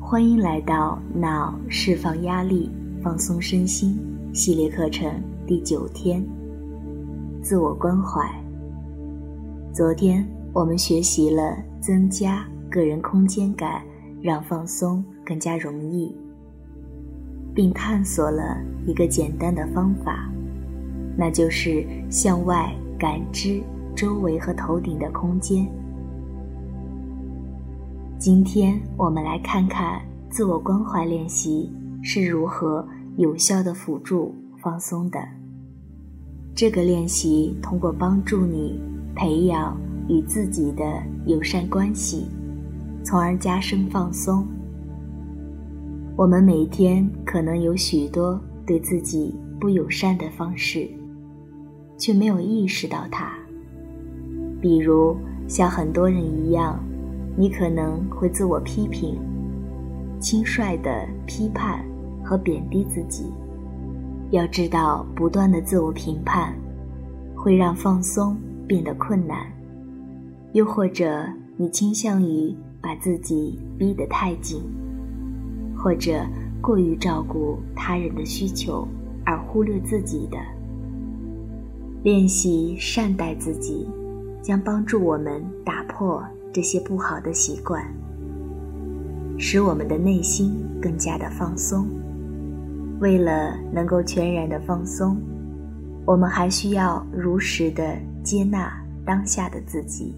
欢迎来到脑释放压力放松身心系列课程第9天，自我关怀。昨天我们学习了增加个人空间感，让放松更加容易，并探索了一个简单的方法，那就是向外感知周围和头顶的空间。今天我们来看看自我关怀练习是如何有效地辅助放松的。这个练习通过帮助你培养与自己的友善关系，从而加深放松。我们每天可能有许多对自己不友善的方式，却没有意识到它。比如像很多人一样，你可能会自我批评，轻率地批判和贬低自己。要知道，不断的自我评判会让放松变得困难，又或者你倾向于把自己逼得太紧，或者过于照顾他人的需求而忽略自己的。练习善待自己，将帮助我们打破这些不好的习惯，使我们的内心更加的放松。为了能够全然的放松，我们还需要如实的接纳当下的自己。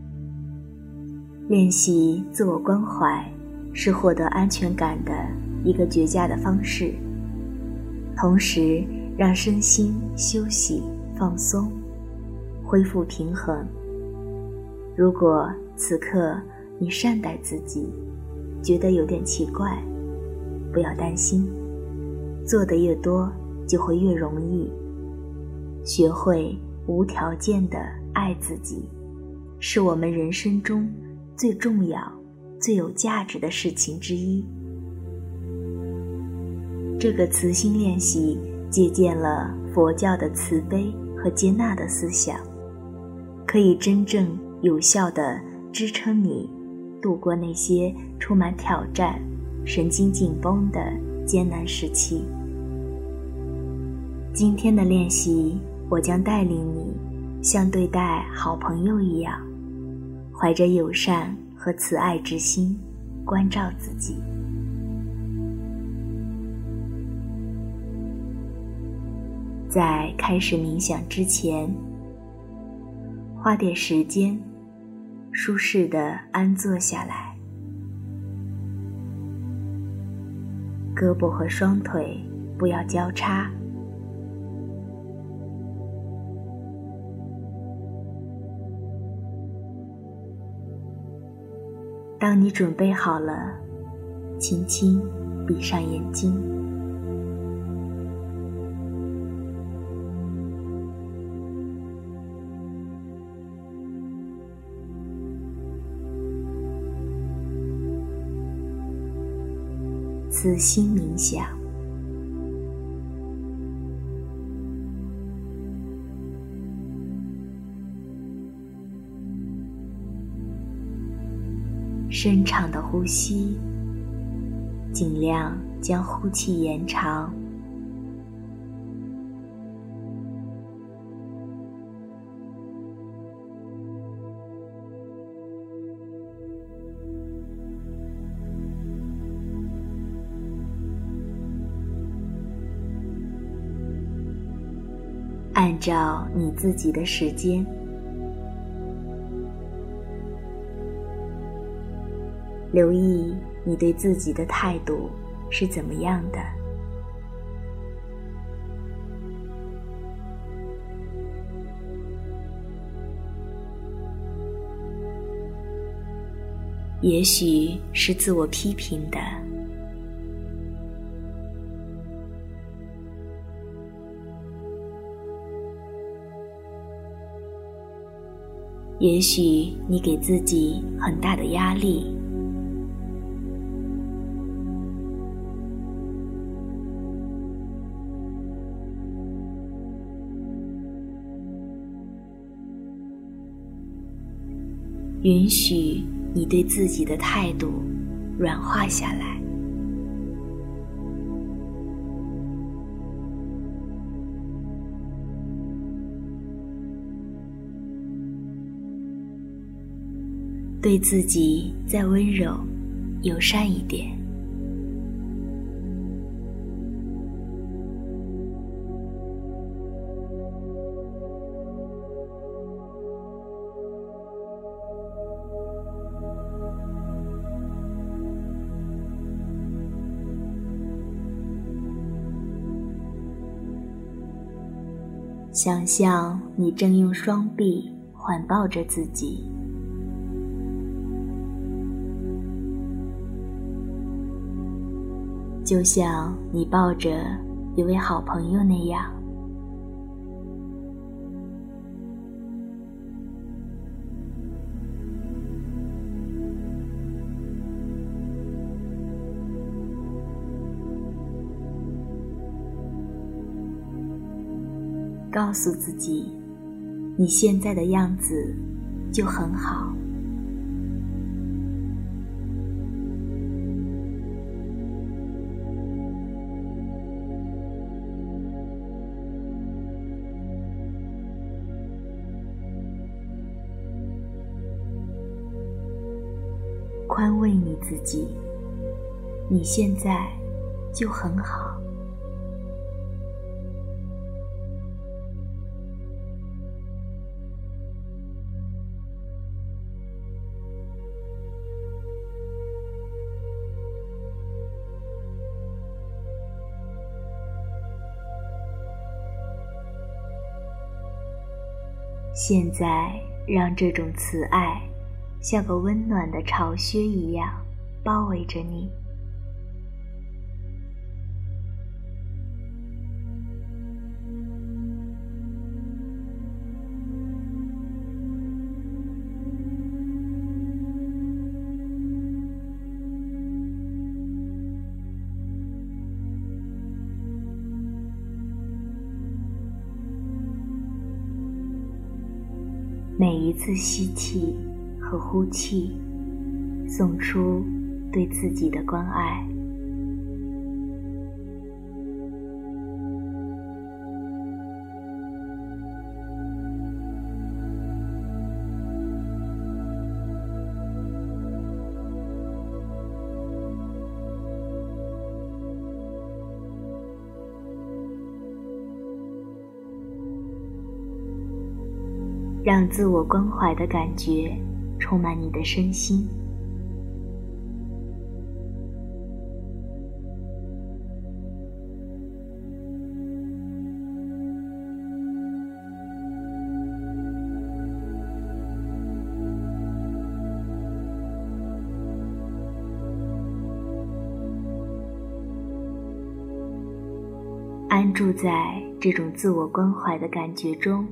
练习自我关怀是获得安全感的一个绝佳的方式，同时让身心休息放松，恢复平衡。如果此刻你善待自己，觉得有点奇怪，不要担心，做得越多就会越容易。学会无条件的爱自己，是我们人生中最重要、最有价值的事情之一。这个慈心练习借鉴了佛教的慈悲和接纳的思想，可以真正有效地支撑你度过那些充满挑战、神经紧绷的艰难时期。今天的练习，我将带领你像对待好朋友一样，怀着友善和慈爱之心关照自己。在开始冥想之前，花点时间舒适地安坐下来，胳膊和双腿不要交叉，当你准备好了，轻轻闭上眼睛。慈心冥想。深长的呼吸，尽量将呼气延长。按照你自己的时间，留意你对自己的态度是怎么样的。也许是自我批评的，也许你给自己很大的压力，允许你对自己的态度软化下来。 对自己再温柔、友善一点。想象你正用双臂环抱着自己，就像你抱着一位好朋友那样。告诉自己，你现在的样子就很好。宽慰你自己，你现在就很好。现在让这种慈爱像个温暖的巢穴一样包围着你。每一次吸气和呼气，送出对自己的关爱。让自我关怀的感觉充满你的身心。安住在这种自我关怀的感觉中，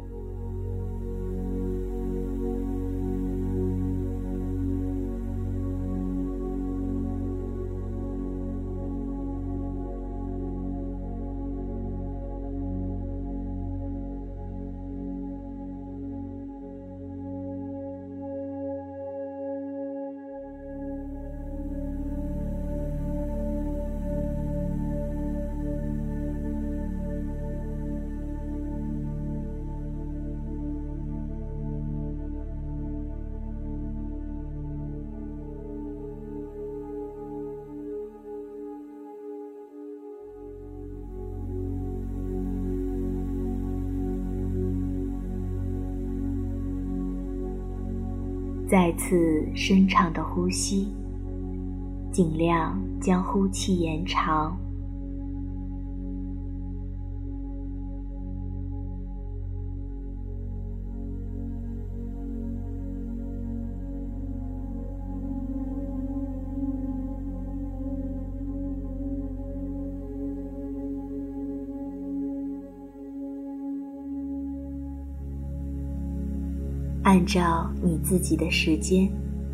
再次深长的呼吸，尽量将呼气延长。按照你自己的时间，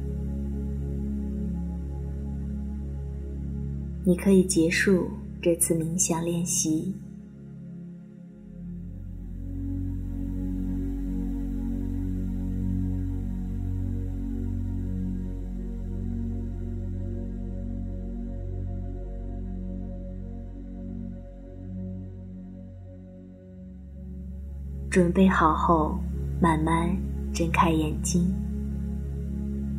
你可以结束这次冥想练习。准备好后，慢慢睁开眼睛。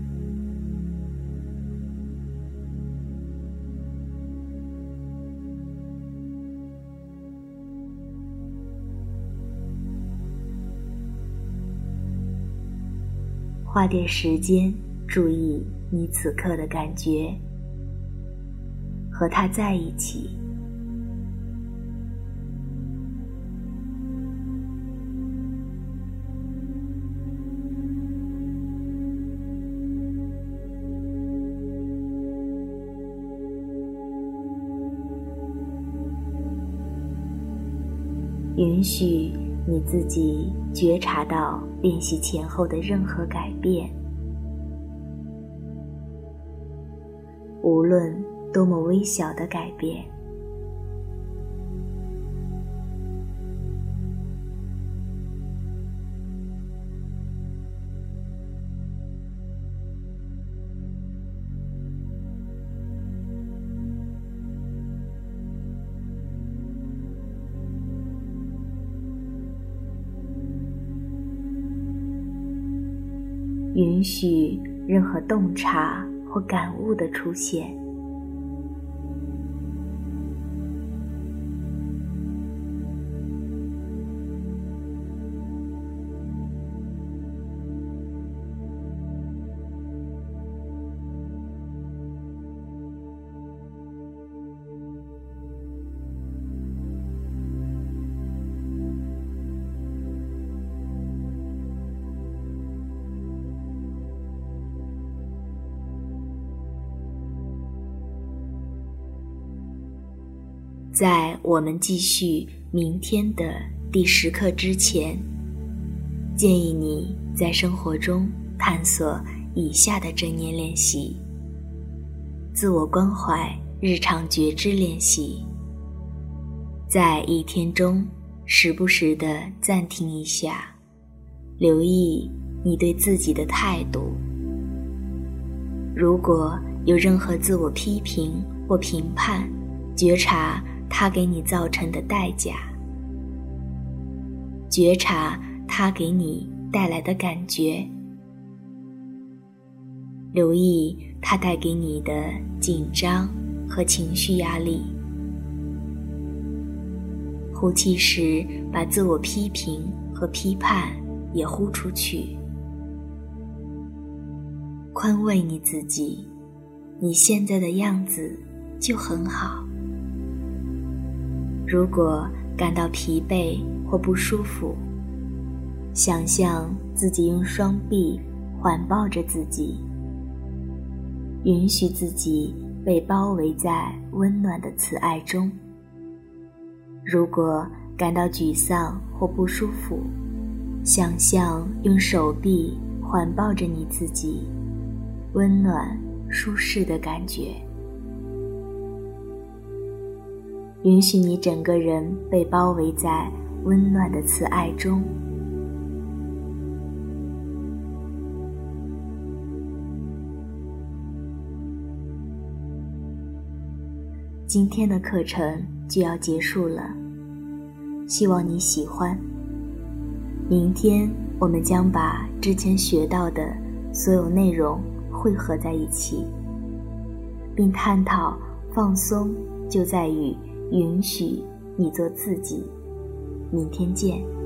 花点时间注意你此刻的感觉，和他在一起。允许你自己觉察到练习前后的任何改变，无论多么微小的改变。允许任何洞察或感悟的出现，在我们继续明天的第10课之前，建议你在生活中探索以下的正念练习：自我关怀日常觉知练习。在一天中时不时地暂停一下，留意你对自己的态度。如果有任何自我批评或评判，觉察它给你造成的代价，觉察它给你带来的感觉，留意它带给你的紧张和情绪压力。呼气时，把自我批评和批判也呼出去。宽慰你自己，你现在的样子就很好。如果感到疲惫或不舒服，想象自己用双臂环抱着自己，允许自己被包围在温暖的慈爱中。如果感到沮丧或不舒服，想象用手臂环抱着你自己，温暖舒适的感觉。允许你整个人被包围在温暖的慈爱中。今天的课程就要结束了，希望你喜欢。明天我们将把之前学到的所有内容汇合在一起，并探讨放松就在于允许你做自己。明天见。